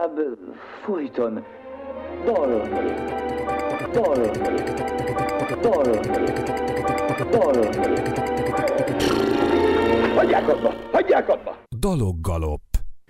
inkább folyton dalolni. Hagyják abba! Daloggalop.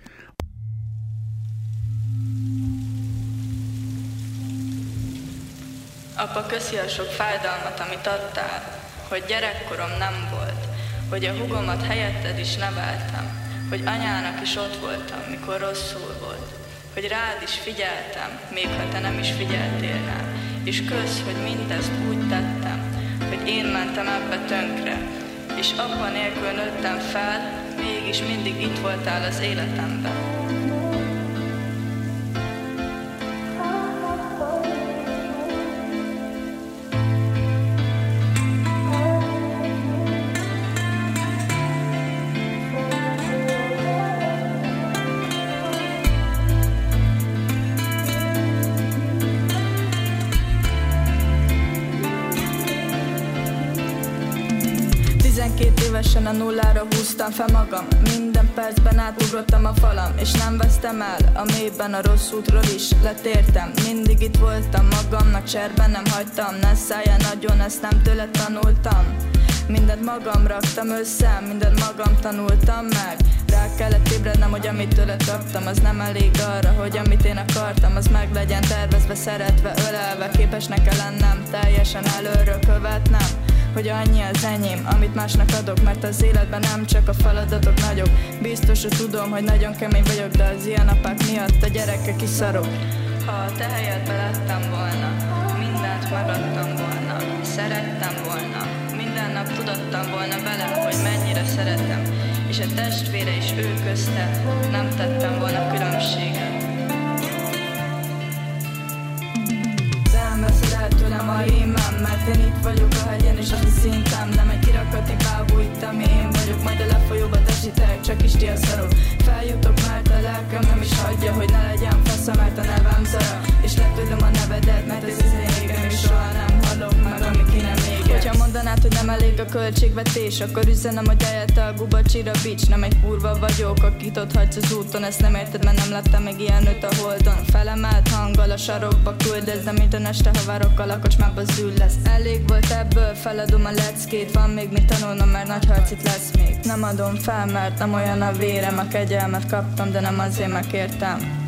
Apa, köszi a sok fájdalmat, amit adtál, hogy gyerekkorom nem volt, hogy a hugomat helyetted is neveltem, hogy anyának is ott voltam, mikor rosszul volt, hogy rád is figyeltem, még ha te nem is figyeltél rám, és kösz, hogy mindezt úgy tettem, hogy én mentem ebbe tönkre, és apa nélkül nőttem fel, mégis mindig itt voltál az életemben. Évesen a nullára húztam fel magam, minden percben átugrottam a falam, és nem vesztem el a mélyben, a rossz útról is letértem. Mindig itt voltam magamnak, cserben nem hagytam, ne szálljál nagyon, ezt nem tőle tanultam. Mindent magam raktam össze, mindent magam tanultam meg. Rá kellett ébrednem, hogy amit tőle kaptam, az nem elég arra, hogy amit én akartam, az meg legyen tervezve, szeretve, ölelve. Képesnek kell lennem, teljesen előről követnem, hogy annyi az enyém, amit másnak adok, mert az életben nem csak a feladatok nagyok. Biztos, hogy tudom, hogy nagyon kemény vagyok, de az ilyen apák miatt a gyerekek kiszarok. Ha a te helyedbe lettem volna, mindent megadtam volna, szerettem volna, minden nap tudattam volna vele, hogy mennyire szeretem, és a testvére is ő közte, nem tettem volna különbséget. Nem veszed el tőlem a rímem, mert én itt vagyok a hegyen, és az a szintem nem egy kirakati bábú, itt ami én vagyok, majd a lefolyóba tesítek, csak is ti a szarok. Feljutok, mert a lelkem nem is hagyja, hogy ne legyen fasza, mert a nevem Zara, és letudom a nevedet, mert ez az égem, és soha nem hallok meg, ami ki nem éget. Hogyha mondanád, hogy nem elég a költségvetés, akkor üzenem, hogy eljött a Gubacsira bics. Nem egy kurva vagyok, akit ott hagysz az úton, ezt nem érted, mert nem láttam még ilyen nőt a holdon. Felemelt hanggal a sarokba küldesz, de mint a este, ha várok a lakocsmába zűl lesz. Elég volt ebből, feladom a leckét, van még mit tanulnom, mert nagy harc itt lesz még. Nem adom fel, mert nem olyan a vérem, a kegyelmet kaptam, de nem azért megkértem.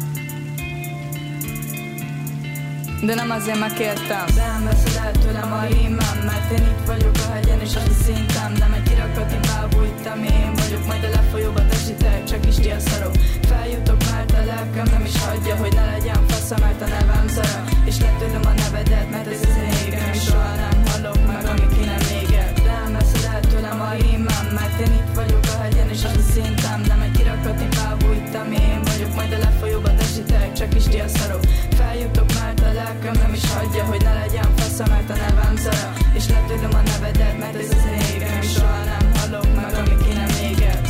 De nem azért megkértem. Nem veszed el tőlem a rímem, mert én itt vagyok a hegyen, és az a szintem nem egy kirakati bábú, itt ami én vagyok, majd a lefolyóba tesítek, csak is ti a szarok. Feljutok, mert a lelkem nem is hagyja, hogy ne legyen fasza, mert a nevem Zara, és letudom a nevedet, mert ez az égem, és soha nem hallok meg, ami ki nem éget. Nem veszed el tőlem a rímem, mert én itt vagyok a hegyen, és az a szintem nem egy kirakati bábú, itt ami én vagyok, majd a lefolyóba tesítek, csak is ti a szarok. Feljutok, mert a lelkem nem is hagyja, hogy ne legyen fasza, mert a nevem Zara, és letudom a nevedet, mert ez az égem, és soha nem hallok meg, ami ki nem éget.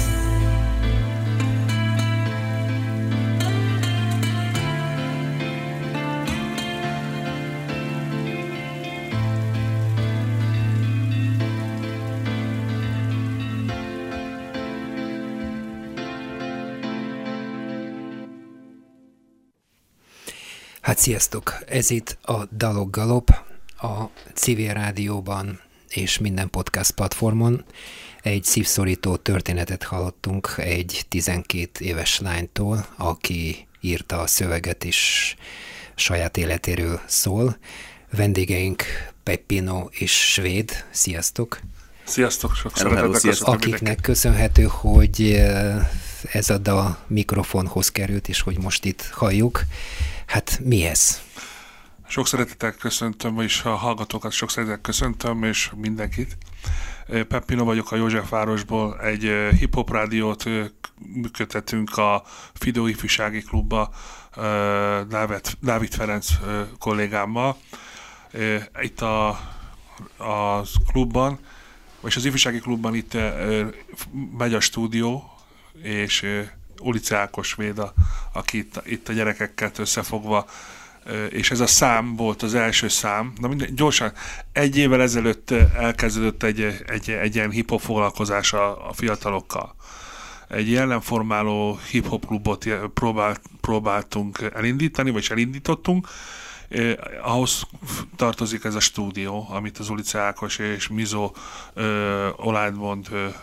Hát sziasztok! Ez itt a Daloggalop, a civil rádióban és minden podcast platformon. Egy szívszorító történetet hallottunk egy 12 éves lánytól, aki írta a szöveget és saját életéről szól. Vendégeink Peppino és Svéd. Sziasztok! Sziasztok! Sok szeretettel köszöntöm. Akiknek köszönhető, hogy ez a dal mikrofonhoz került, és hogy most itt halljuk. Hát mi ez? Sok szeretettel köszöntöm, vagyis a hallgatókat sok szeretettel köszöntöm, és mindenkit. Peppino vagyok a Józsefvárosból, egy hip-hop rádiót működtetünk a Fidó Ifjúsági Klubba Dávid Ferenc kollégámmal. Itt a klubban, és az Ifjúsági Klubban itt megy a stúdió, és Ulice Ákos Véda, aki itt a gyerekekkel összefogva, és ez a szám volt az első szám. Na gyorsan, 1 évvel ezelőtt elkezdődött egy ilyen hip-hop foglalkozás a fiatalokkal. egy jellemformáló hip-hop klubot próbáltunk elindítani, vagy elindítottunk. Ahhoz tartozik ez a stúdió, amit az Ulice Ákos és Mizo Oládmond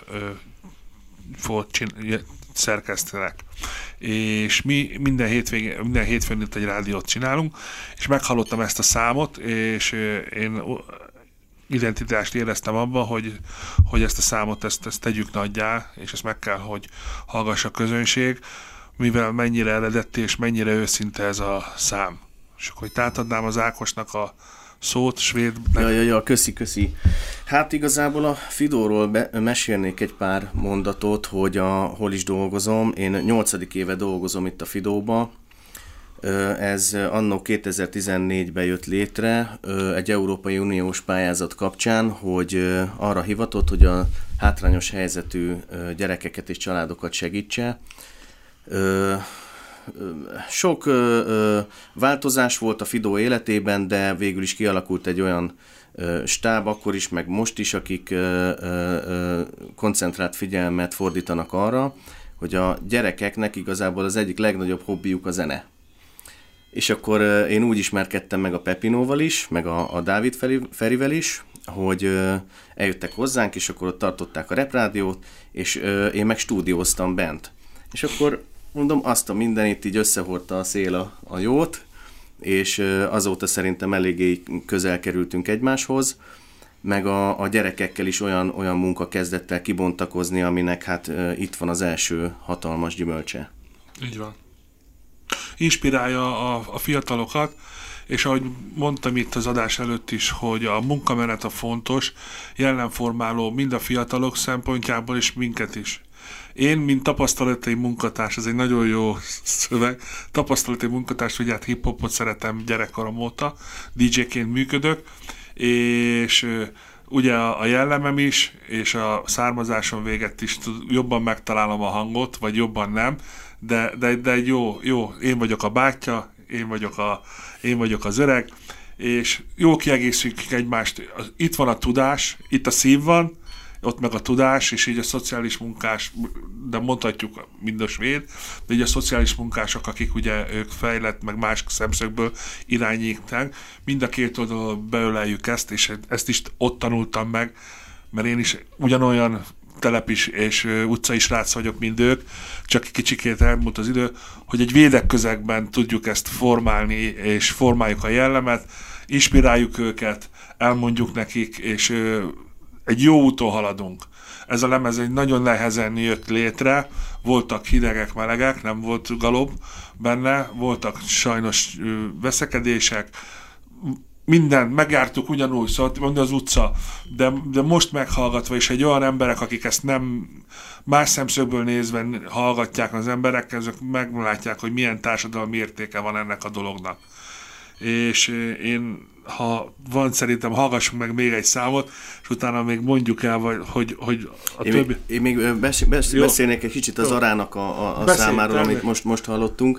szerkesztenek. És mi minden hétfőn itt egy rádiót csinálunk, és meghallottam ezt a számot, és én identitást éreztem abban, hogy ezt a számot ezt tegyük nagyjá, és ezt meg kell, hogy hallgassa a közönség, mivel mennyire eredeti és mennyire őszinte ez a szám. És akkor itt átadnám az Ákosnak a szót, svédnek. Ja, köszi. Hát igazából a Fidóról mesélnék egy pár mondatot, hogy hol is dolgozom. Én 8. éve dolgozom itt a Fidóba. Ez anno 2014-ben jött létre egy Európai Uniós pályázat kapcsán, hogy arra hivatott, hogy a hátrányos helyzetű gyerekeket és családokat segítse. Sok változás volt a Fidó életében, de végül is kialakult egy olyan stáb akkor is, meg most is, akik koncentrált figyelmet fordítanak arra, hogy a gyerekeknek igazából az egyik legnagyobb hobbiuk a zene. És akkor én úgy ismerkedtem meg a Pepinóval is, meg a Dávid Ferivel is, hogy eljöttek hozzánk, és akkor ott tartották a reprádiót, és én meg stúdióztam bent. És akkor mondom, azt a mindenit így összehordta a szél a jót, és azóta szerintem eléggé közel kerültünk egymáshoz, meg a gyerekekkel is olyan munka kezdett el kibontakozni, aminek hát itt van az első hatalmas gyümölcse. Így van. Inspirálja a fiatalokat, és ahogy mondtam itt az adás előtt is, hogy a munkamenet a fontos, jellemformáló mind a fiatalok szempontjából, és minket is. Én, mint tapasztalati munkatárs, ez egy nagyon jó szöveg, tapasztalati munkatárs, hogy hát hip-hopot szeretem gyerekkorom óta, DJ-ként működök, és ugye a jellemem is, és a származásom véget is jobban megtalálom a hangot, vagy jobban nem, de egy jó, én vagyok a bátyja, én vagyok az öreg, és jó kiegészítjük egymást. Itt van a tudás, itt a szív van, ott meg a tudás, és így a szociális munkás, de mondhatjuk mind a svéd, de így a szociális munkások, akik ugye ők fejlett, meg más szemszögből irányítják, mind a két oldalon beöleljük ezt, és ezt is ott tanultam meg, mert én is ugyanolyan telepis és utcai srác vagyok, mint ők, csak kicsikét elmúlt az idő, hogy egy védett közegben tudjuk ezt formálni, és formáljuk a jellemet, inspiráljuk őket, elmondjuk nekik, és egy jó úton haladunk. Ez a lemez egy nagyon nehezen jött létre, voltak hidegek, melegek, nem volt galob benne, voltak sajnos veszekedések, mindent megjártuk ugyanúgy, szóval az utca, de most meghallgatva, és egy olyan emberek, akik ezt nem más szemszögből nézve hallgatják az emberek, ezek meglátják, hogy milyen társadalmi értéke van ennek a dolognak. És én, ha van, szerintem hallgassunk meg még egy számot, és utána még mondjuk el, hogy a többi... Én még beszélnék egy kicsit az Arának a számáról, amit most hallottunk.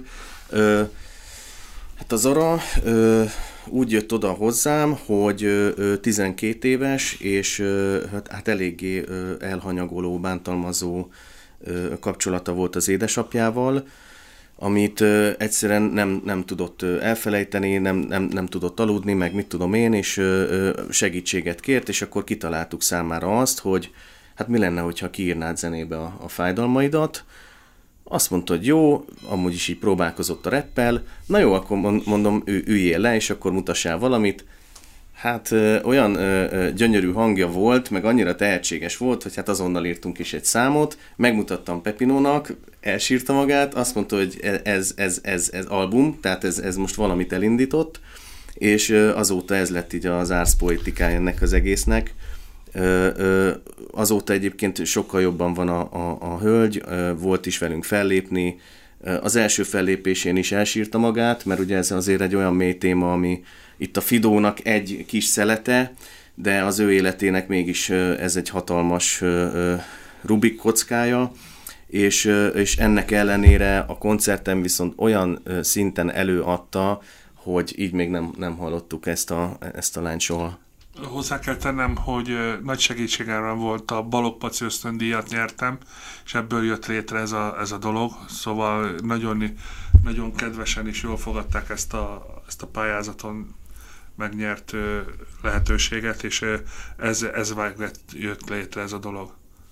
Hát az Ara úgy jött oda hozzám, hogy 12 éves, és hát eléggé elhanyagoló, bántalmazó kapcsolata volt az édesapjával, amit egyszerűen nem tudott elfelejteni, nem tudott aludni, meg mit tudom én, és segítséget kért, és akkor kitaláltuk számára azt, hogy hát mi lenne, hogyha kiírnád zenébe a fájdalmaidat. Azt mondta, hogy jó, amúgy is így próbálkozott a rappel, na jó, akkor mondom, üljél le, és akkor mutassál valamit. Hát olyan gyönyörű hangja volt, meg annyira tehetséges volt, hogy hát azonnal írtunk is egy számot, megmutattam Pepinónak, elsírta magát, azt mondta, hogy ez album, tehát ez most valamit elindított, és azóta ez lett így az árszpoetikája ennek az egésznek. Azóta egyébként sokkal jobban van a hölgy, volt is velünk fellépni, az első fellépésén is elsírta magát, mert ugye ez azért egy olyan mély téma, ami itt a Fidónak egy kis szelete, de az ő életének mégis ez egy hatalmas Rubik kockája, és ennek ellenére a koncerten viszont olyan szinten előadta, hogy így még nem hallottuk ezt a lányt soha. Hozzá kell tennem, hogy nagy segítségemre volt a Balogh Paci ösztöndíjat nyertem, és ebből jött létre ez a dolog, szóval nagyon, nagyon kedvesen és jól fogadták ezt a pályázaton megnyert lehetőséget, és ez jött létre ez a dolog.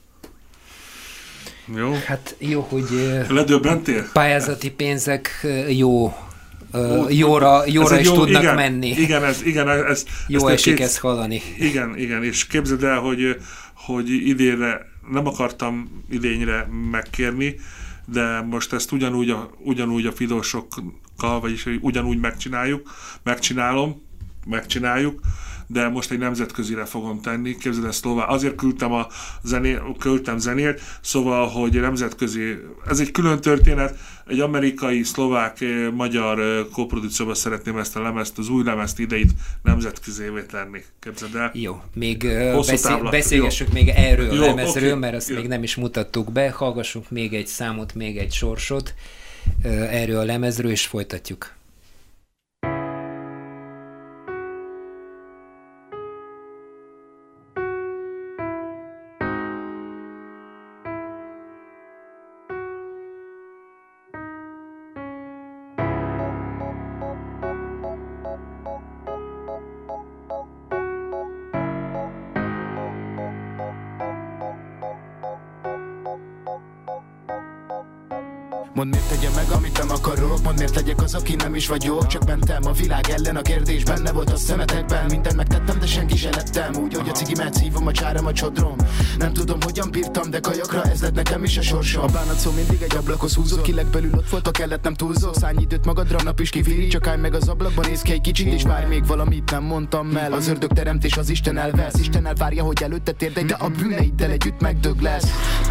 Jó? Hát jó, hogy ledöbbentél? Pályázati pénzek jóra is tudnak menni. Igen, ez jó esik ezt hallani. Igen, és képzeld el, hogy idénre nem akartam idényre megkérni, de most ezt ugyanúgy a fidósokkal, vagyis ugyanúgy megcsináljuk, de most egy nemzetközire fogom tenni. Képzeld el, azért küldtem zenét, szóval, hogy nemzetközi, ez egy külön történet, egy amerikai, szlovák, magyar koprodukcióban szeretném ezt a lemezt, az új lemezt ideit nemzetközévé tenni. Képzeld el? Jó, még beszélgessük még erről a lemezről, mert azt még nem is mutattuk be, hallgassunk még egy számot, még egy sorsot erről a lemezről, és folytatjuk. Mondd, miért tegyem meg, amit nem akarok. Mondd, miért legyek az, aki nem is vagyok. Csak mentem a világ ellen, a kérdés benne volt a szemetekben. Mindent megtettem, de senki se lettem. Úgy, hogy a cigimet szívom, a csáram, a csodrom. Nem tudom, hogyan bírtam, de kajakra ez lett nekem is a sorsom. A bánat szó mindig egy ablakhoz húzott, ki legbelül ott volt, a kellett, nem túlzok. Szállj időt magadra, nap is kivíri, csak állj meg az ablakban, nézz ki egy kicsit, és várj még valamit nem mondtam el. Az ördög teremtés, az Isten elvesz. Isten elvárja, hogy előtte térdej, de a bűneiddel együtt megdög lesz.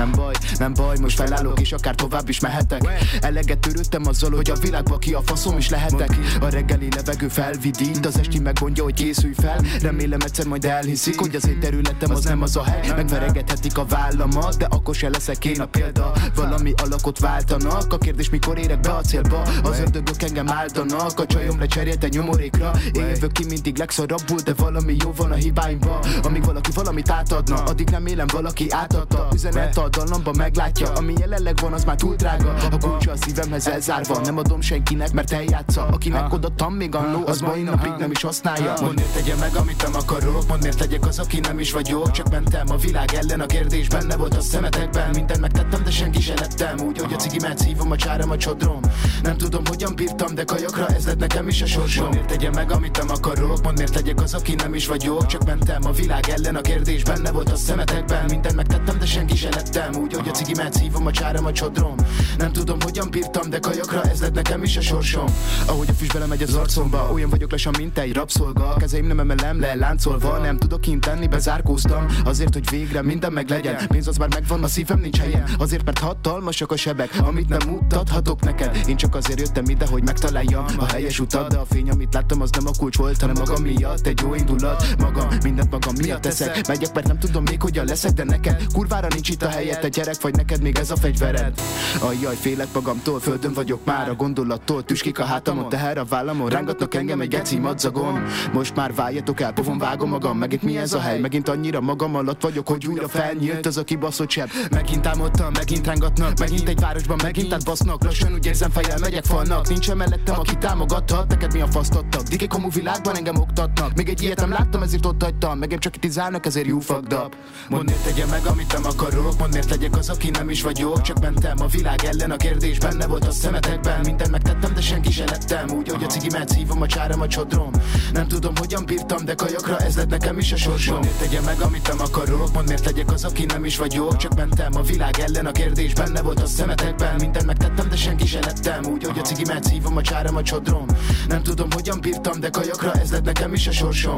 Nem baj, most felállok, és akár tovább is mehetek. Eleget törődtem azzal, hogy a világba ki a faszom is lehetek. A reggeli levegő felvidít, az esti megmondja, hogy készülj fel. Remélem egyszer majd elhiszik, hogy az én területem az nem az a hely. Megveregethetik a vállamat, de akkor se leszek én a példa. Valami alakot váltanak, a kérdés mikor érek be a célba. Az ördögök engem áldanak, a csajom lecserélte nyomorékra. Én jövök ki mindig legszarabbul, de valami jó van a hibáimba. Amíg valaki valamit átadna, addig nem élem, valaki átadta. Üzenet a dallamban meglátja, ami jelenleg van, az már túl drága. A kulcsa a szívemhez elzárva, nem adom senkinek, mert eljátsza. Akinek odaadtam még annó, az mai napig nem is használja. Mondd, miért tegyem meg, amit nem akarok. Mondd, miért legyek az, aki nem is vagyok. Csak mentem a világ ellen, a kérdés benne volt a szemetekben. Mindent megtettem, de senki se lettem. Úgy, hogy a cigimet szívom, a csáram, a csodrom. Nem tudom, hogyan bírtam, de kajakra ez lett nekem is a sorsom. Mondd, miért tegyem meg, amit nem akarok. Mondd, miért legyek az, aki nem is vagyok. Csak mentem a világ ellen, a kérdés benne volt a szemetekben. Mindent megtettem, de senki se lettem. Úgy, hogy a cigimet szívom, a csáram, a csodrom. Nem tudom, hogyan bírtam, de kajakra ez lett nekem is a sorsom. Ahogy a füst belemegy az arcomba, olyan vagyok lassan, mint egy rabszolga. Kezeim nem emelem le, láncolva, nem tudok kint lenni, bezárkóztam. Azért, hogy végre minden meglegyen. Pénz az már megvan, a szívem nincs helyen. Azért, mert hatalmasak a sebek, amit nem mutathatok neked. Én csak azért jöttem ide, hogy megtaláljam a helyes utat, de a fény, amit láttam, az nem a kulcs volt, hanem magam miatt. Egy jó indulat, mindent magam miatt teszek. Megyek, mert nem tudom még hogyan leszek, de neked kurvára nincs itt a helyet. Te gyerek vagy, neked még ez a fegyvered. Ajjaj, félek magamtól, földön vagyok már a gondolattól. Tüskik a hátamon, teher a vállamon, rángatnak engem egy geci madzagon. Most már váljatok el, pofon vágom magam. Megint mi ez a hely? Megint annyira magam alatt vagyok, hogy újra felnyílt az a kibaszott seb. Megint támadtam, megint rángatnak, megint egy városban, megint átbasznak. Lassan úgy érzem, fejjel megyek falnak. Nincs mellettem, aki támogathat, neked mi a fasztottak. Diké komú világban engem oktatnak. Még egy ilyet nem láttam, ezért ott hagytam. Megém csak kitizálnak, ezért you fucked up. Mondd, miért tegyem meg, amit nem akarok. Mondd, miért legyek az, aki nem is vagyok. Csak mentem a világ ellen, a kérdés benne volt a szemetekben. Mindent megtettem, de senki se lettem. Úgy, hogy a cigimet szívom, a csáram, a csodrom. Nem tudom, hogyan bírtam, de kajakra ez lett nekem is a sorsom. Mondd, miért tegyem meg, amit nem akarok. Mondd, miért legyek az, aki nem is vagyok. Csak mentem a világ ellen, a kérdés benne volt a szemetekben. Mindent megtettem, de senki se lettem. Úgy, hogy a cigimet szívom, a csáram, a csodrom. Nem tudom, hogyan bírtam, de kajakra ez lett nekem is a sorsom.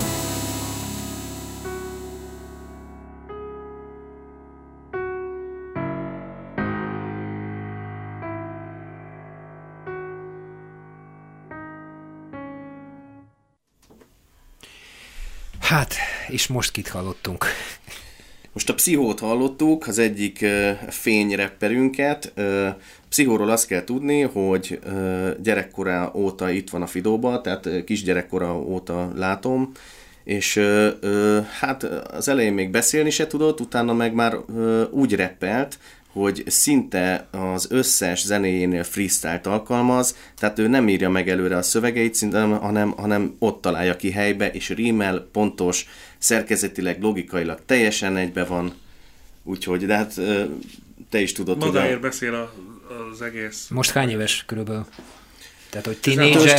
Hát, és most kit hallottunk? Most a Pszichót hallottuk, az egyik fényrepperünket. Pszichóról azt kell tudni, hogy gyerekkora óta itt van a Fidóba, tehát kisgyerekkora óta látom, és hát az elején még beszélni se tudott, utána meg már úgy rappelt, hogy szinte az összes zenéjénél freestyle-t alkalmaz, tehát ő nem írja meg előre a szövegeit, szinte, hanem ott találja ki helybe, és rímel, pontos, szerkezetileg, logikailag teljesen egybe van, úgyhogy, de hát te is tudod, magáért beszél az egész. Most hány éves körülbelül? Tehát, hogy tínédzser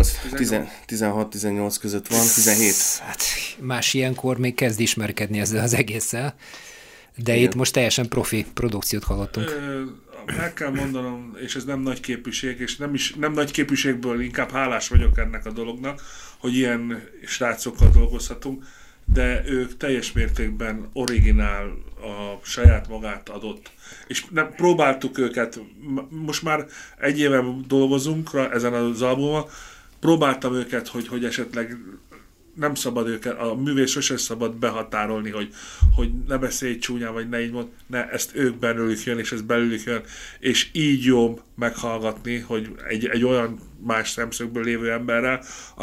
16-18 között van, 17. Hát más ilyenkor még kezd ismerkedni ezzel az egésszel, de igen. Itt most teljesen profi produkciót hallottunk. Meg kell mondanom, és ez nem nagy képűség, és nem nagy képűségből inkább hálás vagyok ennek a dolognak, hogy ilyen srácokkal dolgozhatunk, de ők teljes mértékben originál, a saját magát adott. És nem próbáltuk őket, most már egy éve dolgozunk ezen az albumon, próbáltam őket, hogy esetleg nem szabad őket, a művész sosem szabad behatárolni, hogy ne beszélj csúnyán, vagy ne így mond, ne, ezt ők belőlük jön, és ez belőlük jön, és így jobb meghallgatni, hogy egy olyan más szemszögből lévő emberrel,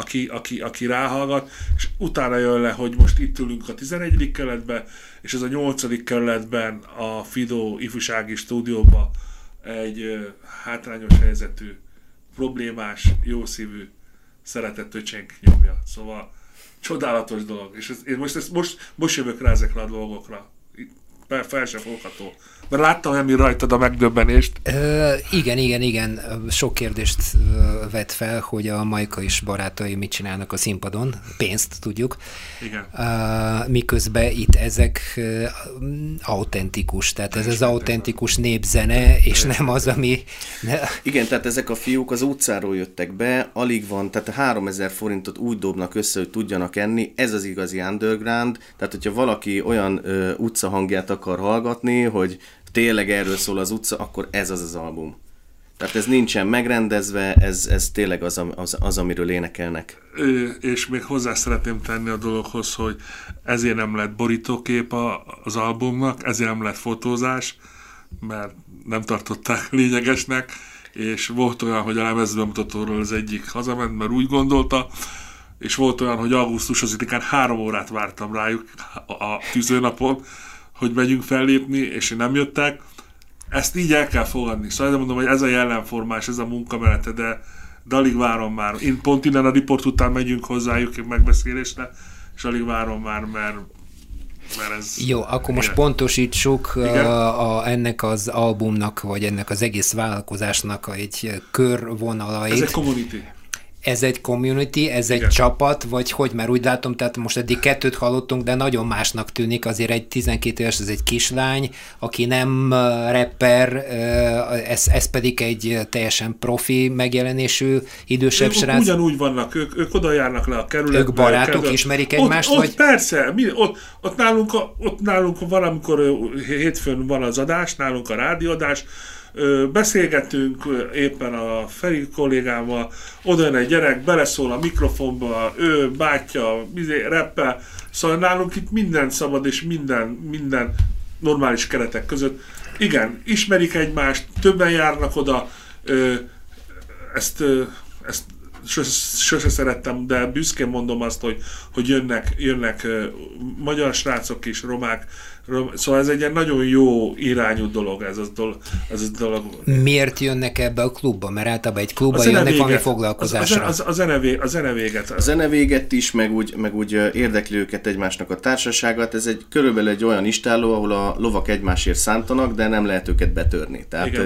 aki ráhallgat, és utána jön le, hogy most itt ülünk a 11. kerületben, és ez a 8. kerületben a Fido ifjúsági stúdióban egy hátrányos helyzetű, problémás, jószívű, szeretett öcsénk nyomja. Szóval csodálatos dolog, és most jövök rá ezekre a dolgokra. Fel sem fogható. Mert láttam Emil rajtad a megdöbbenést. Igen. Sok kérdést vett fel, hogy a Majka és barátai mit csinálnak a színpadon. Pénzt tudjuk. Igen. Miközben itt ezek autentikus. Tehát ez az autentikus népzene, és nem az, ami... Igen, tehát ezek a fiúk az utcáról jöttek be, alig van, tehát 3000 forintot úgy dobnak össze, hogy tudjanak enni. Ez az igazi underground. Tehát, hogyha valaki olyan utcahangját akar hallgatni, hogy tényleg erről szól az utca, akkor ez az album. Tehát ez nincsen megrendezve, ez tényleg az, amiről énekelnek. És még hozzá szeretném tenni a dologhoz, hogy ezért nem lett borítókép az albumnak, ezért nem lett fotózás, mert nem tartották lényegesnek, és volt olyan, hogy a lemezbemutatóról az egyik hazament, mert úgy gondolta, és volt olyan, hogy augusztus 5-án 3 órát vártam rájuk a tűzőnapon, hogy megyünk fellépni, és nem jöttek. Ezt így el kell fogadni. Szóval mondom, hogy ez a jellemformás, ez a munkamenete, de alig várom már. Én pont innen a riport után megyünk hozzájuk megbeszélésre, és alig várom már, mert ez... Jó, akkor most pontosítsuk ennek az albumnak, vagy ennek az egész vállalkozásnak egy körvonalait. Ez egy community. Ez egy community, ez igen. Egy csapat, vagy hogy, mert úgy látom, tehát most eddig 2 hallottunk, de nagyon másnak tűnik, azért egy 12 éves, ez egy kislány, aki nem rapper, ez pedig egy teljesen profi megjelenésű idősebb srác. Ugyanúgy vannak, ők oda járnak le a kerületbe. Ők barátok, ismerik egymást? Ott vagy? Persze, ott nálunk van, amikor hétfőn van az adás, nálunk a rádióadás, beszélgetünk éppen a Feri kollégámmal, oda jön egy gyerek, beleszól a mikrofonba, ő bátyja, reppel, szóval nálunk itt minden szabad, és minden normális keretek között. Igen, ismerik egymást, többen járnak oda, ezt sose szerettem, de büszkén mondom azt, hogy jönnek magyar srácok is, romák, szóval ez egy ilyen nagyon jó irányú dolog, ez a dolog. Miért jönnek ebbe a klubba? Mert általában egy klubba jönnek valami foglalkozásra. A zene véget. A zene véget is, meg úgy érdekli őket egymásnak a társaságát. Ez körülbelül egy olyan istálló, ahol a lovak egymásért szántanak, de nem lehet őket betörni. Tehát igen,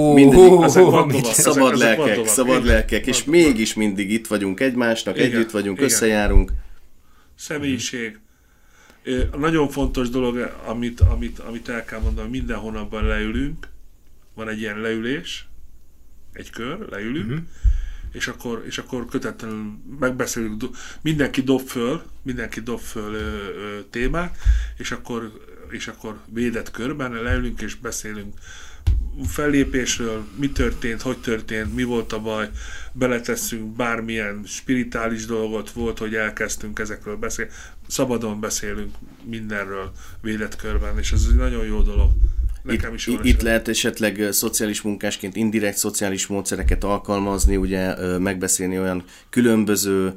szabad lelkek, és mégis mindig itt vagyunk egymásnak, együtt vagyunk, összejárunk. Személyiség. Nagyon fontos dolog, amit el kell mondani, minden hónapban leülünk, van egy ilyen leülés, egy kör, leülünk, és akkor kötetlenül megbeszéljük, mindenki dob föl témát, és akkor védett körben leülünk és beszélünk fellépésről, mi történt, hogy történt, mi volt a baj, beletesszünk bármilyen spiritális dolgot, volt, hogy elkezdtünk ezekről beszélni, szabadon beszélünk mindenről védett körben, és ez egy nagyon jó dolog. Nekem is itt lehet esetleg szociális munkásként indirekt szociális módszereket alkalmazni, ugye megbeszélni olyan különböző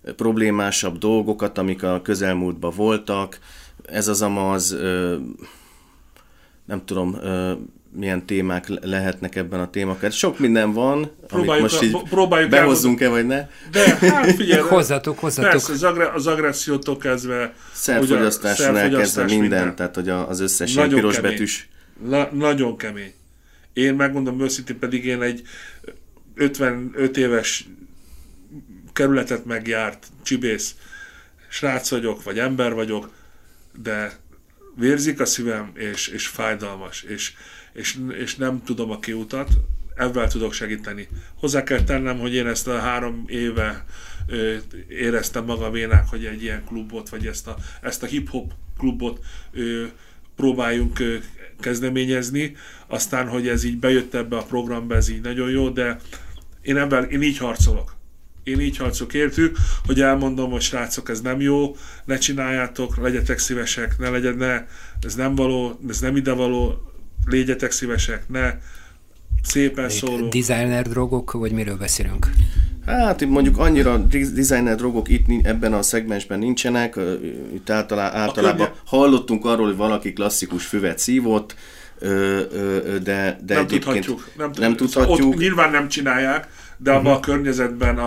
problémásabb dolgokat, amik a közelmúltban voltak. Ez az amaz, nem tudom, milyen témák lehetnek ebben a témakörben. Sok minden van, amit most így behozzunk-e, vagy ne? De hát figyelj, hozzatok. Persze, az agressziótól kezdve, szerfogyasztáson elkezdve minden, tehát hogy az összes ilyen piros kemény betűs. Nagyon kemény. Én megmondom őszintén, pedig én egy 55 éves kerületet megjárt csibész srác vagyok, vagy ember vagyok, de vérzik a szívem, és fájdalmas, és nem tudom a kiutat, ebben tudok segíteni. Hozzá kell tennem, hogy én ezt a 3 éve éreztem magaménak, hogy egy ilyen klubot, vagy ezt a hip-hop klubot próbáljunk kezdeményezni, aztán, hogy ez így bejött ebbe a programba, ez így nagyon jó, de én így harcolok. Én így harcolok értük, hogy elmondom, hogy srácok, ez nem jó, ne csináljátok, legyetek szívesek, ez nem való, ez nem idevaló, legyetek szívesek, ne szépen szólunk. Designer drogok, vagy miről beszélünk? Hát mondjuk annyira designer drogok itt ebben a szegmensben nincsenek, itt általában hallottunk arról, hogy valaki klasszikus füvet szívott, de nem egyébként nem tudhatjuk. Ott nyilván nem csinálják, de abban a környezetben,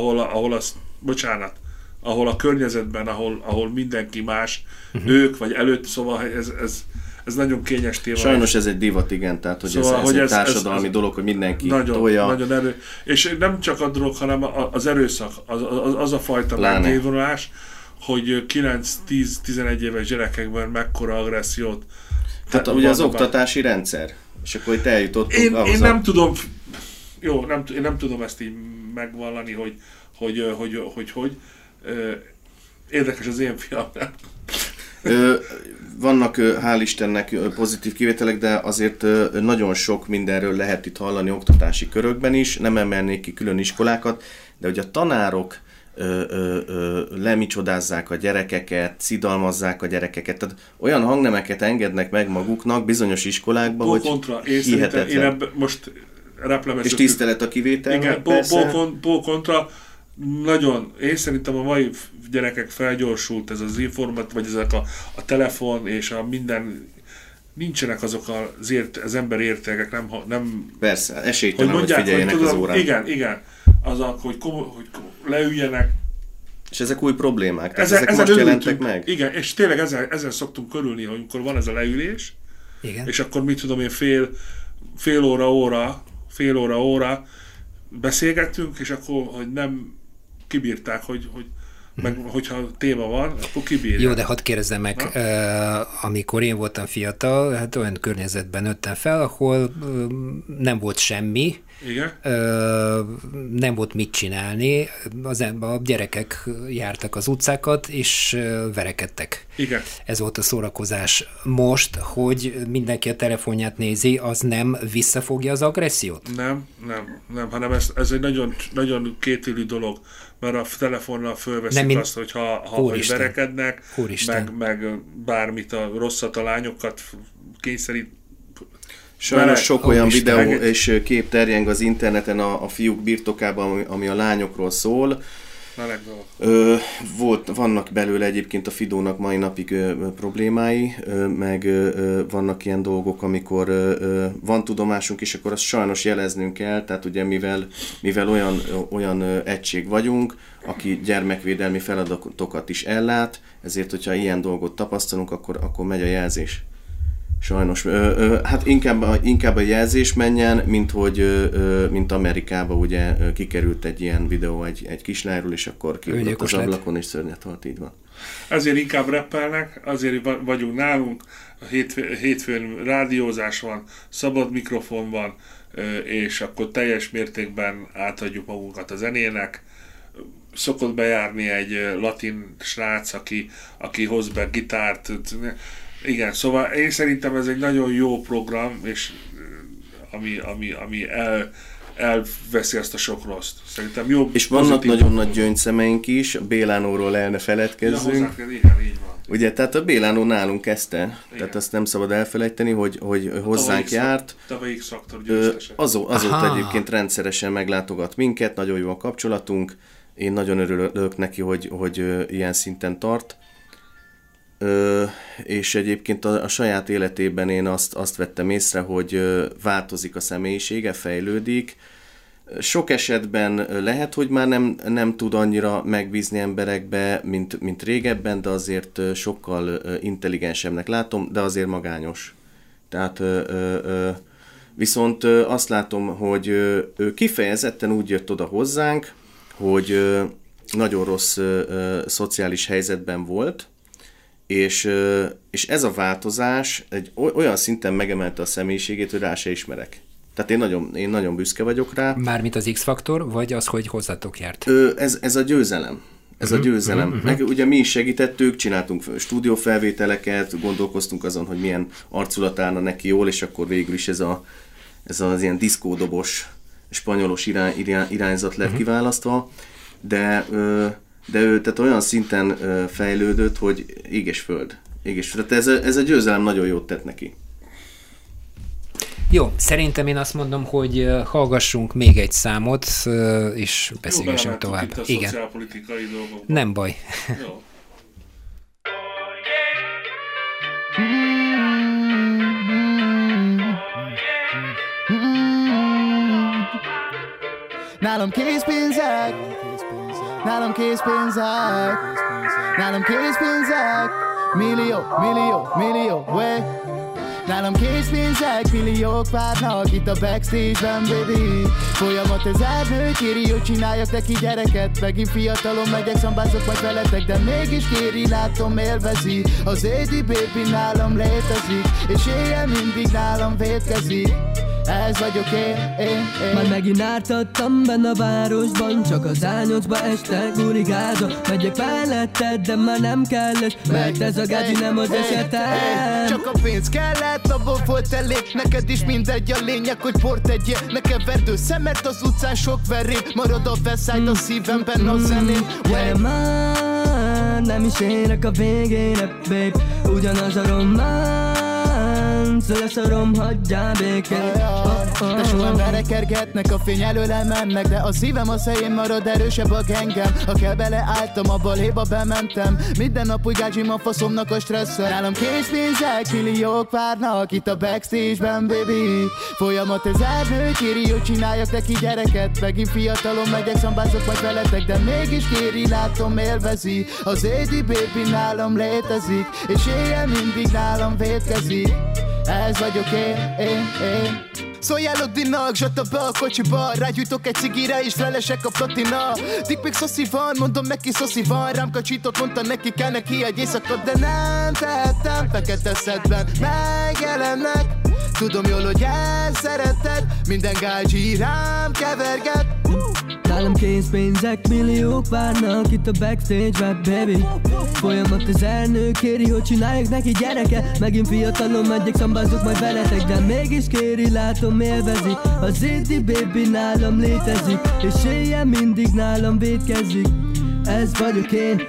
ahol a környezetben, ahol mindenki más, ők vagy előtt, szóval ez nagyon kényes téma. Sajnos ez egy divat, igen, tehát hogy szóval, ez egy társadalmi dolog, hogy mindenki tolja. Nagyon erő. És nem csak a drog, hanem az erőszak, az a fajta megnyilvánulás, hogy 9-10-11 éves gyerekekben mekkora agressziót. Tehát ugye az oktatási rendszer, és akkor itt eljutottunk ahhoz. Én nem tudom, én nem tudom ezt így megvallani, hogy érdekes az én fiam. Vannak, hál' Istennek pozitív kivételek, de azért nagyon sok mindenről lehet itt hallani oktatási körökben is, nem emelnék ki külön iskolákat, de hogy a tanárok lemicsodázzák a gyerekeket, szidalmazzák a gyerekeket, tehát olyan hangnemeket engednek meg maguknak bizonyos iskolákban, hogy hihetetlen. Én ebben most és tisztelet a kivétel. Igen, kontra. Nagyon, én szerintem a mai gyerekek felgyorsult ez az informat, vagy ezek a telefon és a minden, nincsenek azok az ember értékek, nem persze, esélytelen, hogy figyeljenek az órán. Igen, azok, hogy leüljenek. És ezek új problémák, ezek most jelentek meg? Igen, és tényleg ezen szoktunk körülni, hogy amikor van ez a leülés, igen. És akkor mit tudom én, fél óra beszélgettünk, és akkor, hogy nem kibírták, meg hogyha téma van, akkor kibírják. Jó, de hadd kérdezzem meg, amikor én voltam fiatal, hát olyan környezetben nőttem fel, ahol nem volt semmi, igen. Nem volt mit csinálni, a gyerekek jártak az utcákat, és verekedtek. Igen. Ez volt a szórakozás. Most, hogy mindenki a telefonját nézi, az nem visszafogja az agressziót? Nem, hanem ez egy nagyon, nagyon kétélű dolog, mert a telefonnal fölveszik azt, hogy verekednek, meg bármit, a rosszat, a lányokat kényszerít. Sajnos sok olyan videó és kép terjeng az interneten a fiúk birtokában, ami a lányokról szól. Vannak belőle egyébként a Fidónak mai napig problémái, meg vannak ilyen dolgok, amikor van tudomásunk, és akkor azt sajnos jeleznünk kell, tehát ugye mivel olyan egység vagyunk, aki gyermekvédelmi feladatokat is ellát, ezért, hogyha ilyen dolgot tapasztalunk, akkor megy a jelzés. Sajnos. Hát inkább a jelzés menjen, mint Amerikában ugye kikerült egy ilyen videó egy kislányról, és akkor kiugrott az ablakon, és szörnyet halt, így van. Ezért inkább rappelnek, azért vagyunk nálunk, hétfőn rádiózás van, szabad mikrofon van, és akkor teljes mértékben átadjuk magunkat a zenének. Szokott bejárni egy latin srác, aki hoz be gitárt. Igen, szóval én szerintem ez egy nagyon jó program, és ami elveszi ezt a sok rosszt. Szerintem jó. És vannak nagyon nagy gyöngyszemeink is, a Bélánóról el ne feledkezzünk. Igen, így van. Ugye, tehát a Bélánó nálunk kezdte, igen. Tehát azt nem szabad elfelejteni, hogy hozzánk járt. Tavalyig szaktor győztese. Azóta egyébként rendszeresen meglátogat minket, nagyon jó a kapcsolatunk, én nagyon örülök neki, hogy ilyen szinten tart. És egyébként a saját életében én azt vettem észre, hogy változik a személyisége, fejlődik. Sok esetben lehet, hogy már nem tud annyira megbízni emberekbe, mint régebben, de azért sokkal intelligensebbnek látom, de azért magányos. Tehát viszont azt látom, hogy ő kifejezetten úgy jött oda hozzánk, hogy nagyon rossz szociális helyzetben volt, és ez a változás egy olyan szinten megemelte a személyiségét, hogy rá se ismerek. Tehát én nagyon büszke vagyok rá. Mármint az X-faktor, vagy az, hogy hozzátok járt? Ez a győzelem. Ez a győzelem. Meg ugye mi is segítettük, csináltunk stúdiófelvételeket, gondolkoztunk azon, hogy milyen arculat állna neki jól, és akkor végül is ez az ilyen diszkódobos, spanyolos irányzat lett kiválasztva, de ő tehát olyan szinten fejlődött, hogy ég és föld. Tehát ez a győzelem nagyon jót tett neki. Jó, szerintem én azt mondom, hogy hallgassunk még egy számot, és beszélgessünk tovább. Itt a igen. szociálpolitikai dolgokban. Nem baj. Jó. Nálam készpénzek, nálam készpénzek, nálam készpénzek, millió, way. Nálam készpénzek, milliók várnak itt a backstage-ben, baby. Folyamat ez erdő, kéri, hogy csináljak neki gyereket. Megint fiatalon megyek, szambázok majd veletek, de mégis kéri, látom, élvezi. Az édi baby nálam létezik, és éjjel mindig nálam vétkezik. Ez vagyok én. Már megint ártattam benne a városban, csak az ányocba estek gurigázva. Megyek melletted, de már nem kellett, mert ez a gágyi nem az esetem. Csak a pénz kellett, abból volt elég. Neked is mindegy, a lényeg, hogy port tegyél. Nekem verdő szemet az utcán sok verén. Marad a Westside a szívemben a zenén. De már nem is érek a végére, babe. Ugyanaz a románc, leszorom, hagyjál békén. De soha emberek a fény előle mennek, de a szívem a helyén marad, erősebb a gengem. Ha kell beleálltam, a baléba bementem. Minden nap úgy gágyim a faszomnak a stresszel. Nálam készpénzek, milliók várnak itt a backstage-ben, baby. Folyamat ez erdő, kéri, hogy csináljak neki gyereket. Megint fiatalon megyek, szambázok majd veletek, de mégis kéri, látom, élvezi. Az édi baby nálam létezik, és éjjel mindig nálam vétkezik. Ez vagyok én. Szóljál Dinak, zsatta be a kocsiba. Rágyújtok egy cigire és felesek a platina. Dickpic szoszi van, mondom neki szoszi van. Rám kacsított, mondta neki kell neki egy éjszakot, de nem tehettem. Fekete szedben megjelennek. Tudom jól, hogy elszereted. Minden gágyi rám keverget. Nálam készpénzek, milliók várnak itt a backstage-ben, baby. Folyamat az elnök, kéri, hogy csináljuk neki gyereket. Megint fiatalon megyek, szambázok majd veletek, de mégis kéri, látom, élvezi. Az édi baby nálam létezik, és éjjel mindig nálam vétkezik. Ez vagyok én.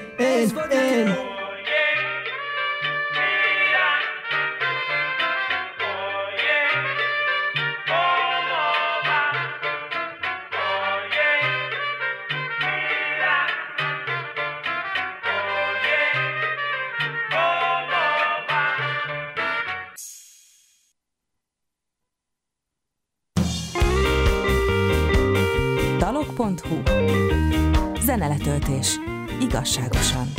Dalok.hu. Zeneletöltés. Igazságosan.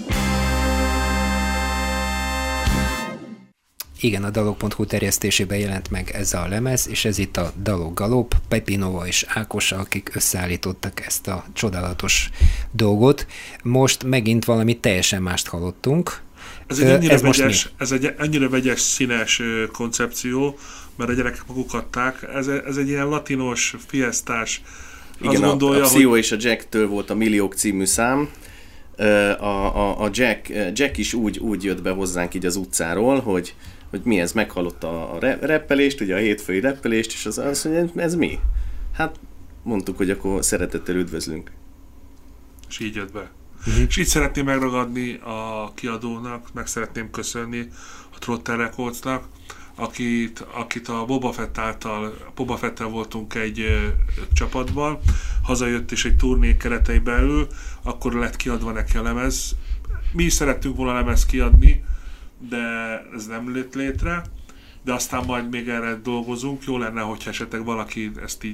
Igen, a Dalok.hu terjesztésében jelent meg ez a lemez, és ez itt a Dalok Galop, Pepi Nova és Ákos, akik összeállítottak ezt a csodálatos dolgot. Most megint valami teljesen mást hallottunk. Ez egy ennyire vegyes, színes koncepció, mert a gyerekek maguk adták. Ez egy ilyen latinos, fiesztás. Igen, a Pszió és a Jack-től volt a Milliók című szám. A Jack is úgy jött be hozzánk így az utcáról, hogy mi ez, meghallotta a reppelést, ugye a hétfői reppelést, és az mondja, ez mi? Hát mondtuk, hogy akkor szeretettel üdvözlünk. És így jött be. És így szeretném megragadni a kiadónak, meg szeretném köszönni a Trotter Recordsnak, akit a Boba Fett által, Boba Fettel voltunk egy csapatban, hazajött és egy turné keretei belül, akkor lett kiadva neki a lemez. Mi is szerettünk volna lemezt kiadni, de ez nem lett létre, de aztán majd még erre dolgozunk. Jó lenne, hogyha esetleg valaki ezt így